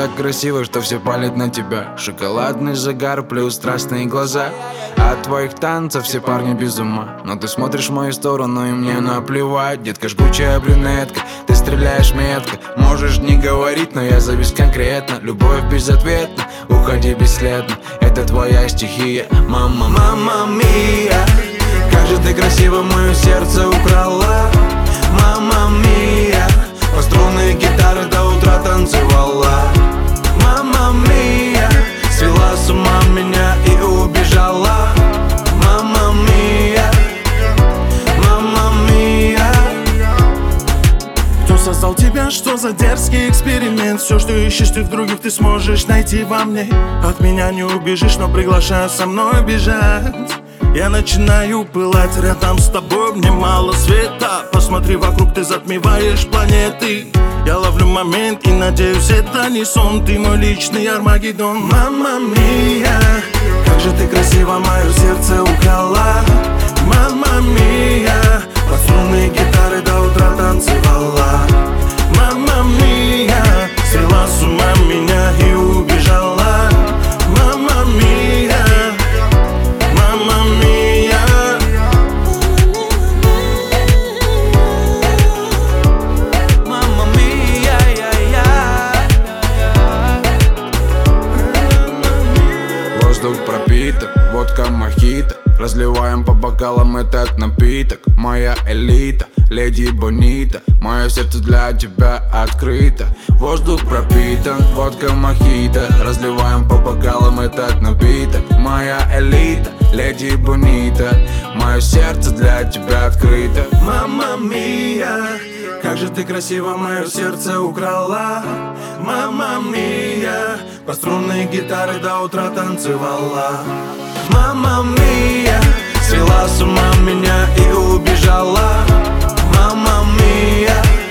так красиво, что все палит на тебя. Шоколадный загар плюс страстные глаза. От твоих танцев все парни без ума. Но ты смотришь в мою сторону и мне наплевать. Детка, жгучая брюнетка, ты стреляешь метко. Можешь не говорить, но я завис конкретно. Любовь безответна, уходи бесследно. Это твоя стихия, мама, мама мия. Как же ты красиво мое сердце украла, мама мия. По струнной гитары до утра танцевала, мама мия. Свела с ума меня и убежала, мама мия, мама мия. Кто создал тебя, что за дерзкий эксперимент? Все, что ищешь ты в других, ты сможешь найти во мне. От меня не убежишь, но приглашаю со мной бежать. Я начинаю пылать рядом с тобой, мне мало света. Посмотри вокруг, ты затмеваешь планеты. Я ловлю момент и надеюсь, это не сон. Ты мой личный Армагеддон, мама мия. Как же ты красиво мое сердце украла, мама мия. Под струнные гитары до утра танцевала, мама мия. Свела с ума меня и убежала, мама мия. Воздух пропитан, водка мохито. Разливаем по бокалам этот напиток. Моя элита, леди Бонита. Мое сердце для тебя открыто. Воздух пропитан, водка мохито. Разливаем по бокалам этот напиток. Моя элита, леди Бонита. Мое сердце для тебя открыто, мама мия. Как же ты красиво мое сердце украла, мама мия. По струнной гитары до утра танцевала, мама мия. Свела с ума меня и убежала, мама мия.